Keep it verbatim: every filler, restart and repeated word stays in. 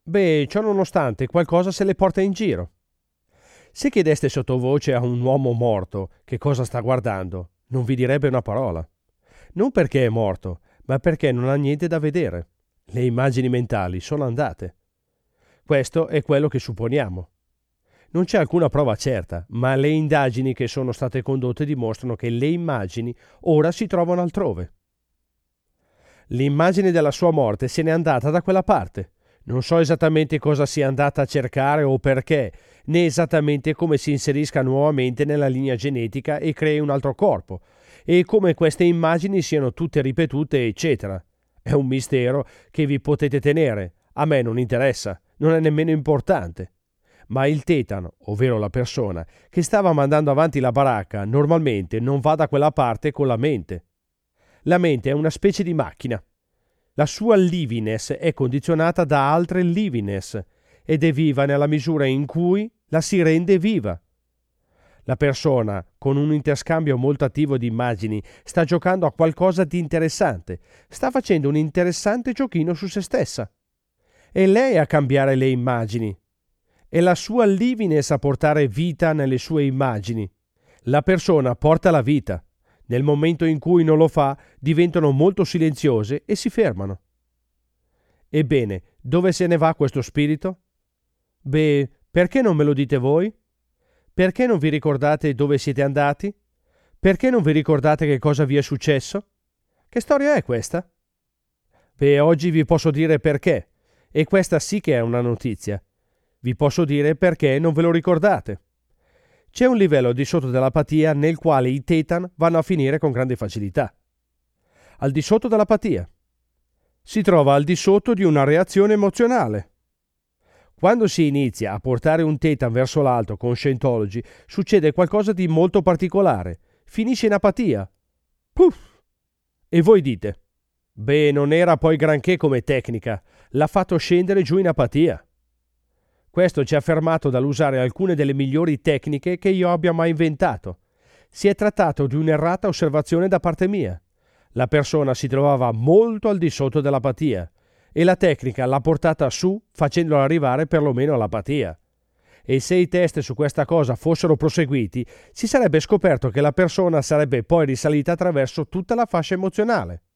Beh, ciò nonostante qualcosa se le porta in giro. Se chiedeste sottovoce a un uomo morto che cosa sta guardando, non vi direbbe una parola. Non perché è morto, ma perché non ha niente da vedere. Le immagini mentali sono andate. Questo è quello che supponiamo. Non c'è alcuna prova certa, ma le indagini che sono state condotte dimostrano che le immagini ora si trovano altrove. L'immagine della sua morte se n'è andata da quella parte. Non so esattamente cosa sia andata a cercare o perché, né esattamente come si inserisca nuovamente nella linea genetica e crei un altro corpo, e come queste immagini siano tutte ripetute, eccetera. È un mistero che vi potete tenere. A me non interessa, non è nemmeno importante. Ma il tetano, ovvero la persona che stava mandando avanti la baracca, normalmente non va da quella parte con la mente. La mente è una specie di macchina. La sua liviness è condizionata da altre liviness ed è viva nella misura in cui la si rende viva. La persona, con un interscambio molto attivo di immagini, sta giocando a qualcosa di interessante, sta facendo un interessante giochino su se stessa. È lei a cambiare le immagini. È la sua liviness a portare vita nelle sue immagini. La persona porta la vita. Nel momento in cui non lo fa, diventano molto silenziose e si fermano. Ebbene, dove se ne va questo spirito? Beh, perché non me lo dite voi? Perché non vi ricordate dove siete andati? Perché non vi ricordate che cosa vi è successo? Che storia è questa? Beh, oggi vi posso dire perché, e questa sì che è una notizia. Vi posso dire perché non ve lo ricordate. C'è un livello al di sotto dell'apatia nel quale i tetan vanno a finire con grande facilità. Al di sotto dell'apatia. Si trova al di sotto di una reazione emozionale. Quando si inizia a portare un tetan verso l'alto con Scientology, succede qualcosa di molto particolare. Finisce in apatia. Puff! E voi dite, beh, non era poi granché come tecnica, l'ha fatto scendere giù in apatia. Questo ci ha fermato dall'usare alcune delle migliori tecniche che io abbia mai inventato. Si è trattato di un'errata osservazione da parte mia. La persona si trovava molto al di sotto dell'apatia e la tecnica l'ha portata su facendola arrivare perlomeno all'apatia. E se i test su questa cosa fossero proseguiti, si sarebbe scoperto che la persona sarebbe poi risalita attraverso tutta la fascia emozionale.